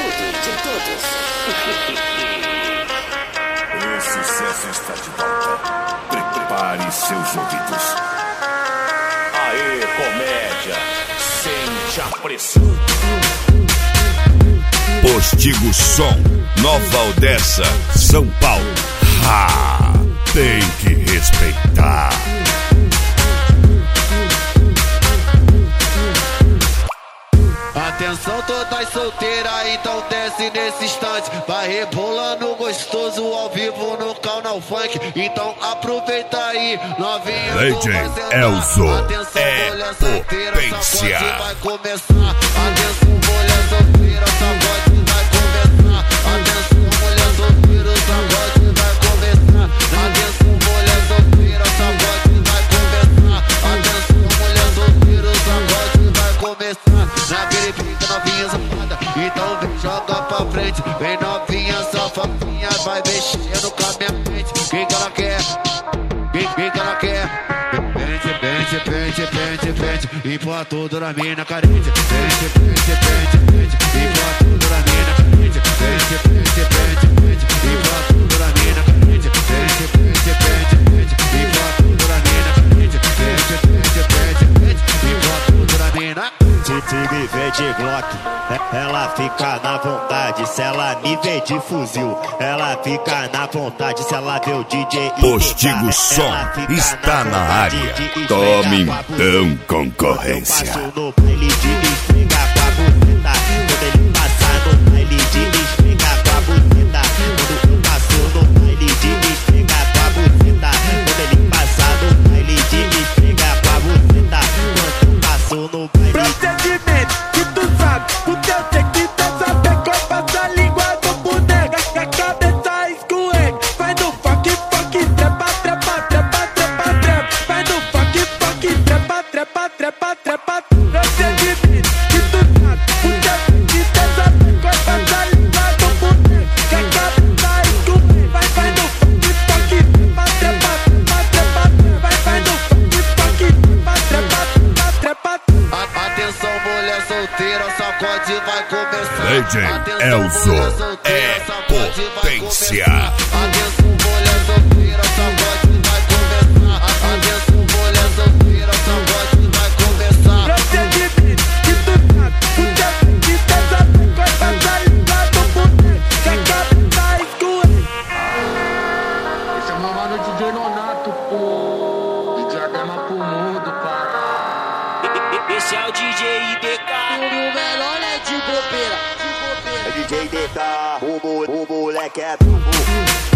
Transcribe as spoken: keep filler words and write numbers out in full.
de todos. O sucesso está de volta. Prepare seus ouvidos. Aê, comédia, sente a pressão. Postigo Som, Nova Odessa, São Paulo. Ha! Tem que respeitar. Atenção todas solteiras, então desce nesse instante. Vai rebolando gostoso ao vivo no canal funk. Então aproveita aí, novinho. Legend Elzo. Atenção, é mulher solteira, potência. sacode vai começar. Atenção, mulher solteira, sacode vai começar. Atenção, mulher solteira, sacode vai começar. Atenção, mulher solteira, sacode vai começar. Atenção, mulher solteira, sacode vai começar. Naquele pique novinha safada, então vem joga pra frente. Vem novinha safadinha, vai mexendo com a minha mente. Quem que ela quer? Quem, quem que ela quer? Pente, pente, pente, pente, pente. Empurra tudo na mina carente. Pente, pente, pente, pente. Empurra tudo na mina carente. Pente, pente, pente, pente. Empurra tudo na mina carente. Pente, pente, pente, pente. Empurra tudo na mina carente. Pente, pente, pente, pente. Empurra tudo na mina. Se me vê de Glock, ela fica na vontade. Se ela me vê de fuzil, ela fica na vontade. Se ela vê o D J Postigo Som está na área. Tome então concorrência. Eu passo no baile de esfregar com a buceta. Quando ele passar no baile de esfregar com a buceta. Quando eu passo no baile de esfregar com a buceta. Quando ele passar no baile de esfregar com a buceta. Quando eu passo no baile. Procedimento que tu sabe, o teu tem que tá saber como passa a língua do boneco. Que a cabeça escorrega. Vai no funk, funk, trepa, trepa, trepa, trepa, trepa. Vai no funk, funk, trepa, trepa, trepa, trepa. Procedimento que tu sabe, o teu tem que tá saber como passa a língua do boneco. Que a cabeça escorrega. Vai, vai no funk, funk, trepa, trepa, trepa, trepa. Vai, vai no funk, funk, trepa, trepa, trepa, trepa. Atenção, mulher solteira, sacode vai começar. Legend Elzo é potência. Atenção, mulher solteira, sacode vai começar. Atenção, mulher solteira, sacode vai começar. Procedimento que tu sabe, o teu tem que tá sabendo como passa a língua do boneco. Que a cabeça escorrega. Esse é o meu mano D J Nonato, pô. D J Adema pro mundo, cara. Esse é o D J I D K. O melhor é de bobeira, de bobeira. D J D K, o, mo o moleque é brabo.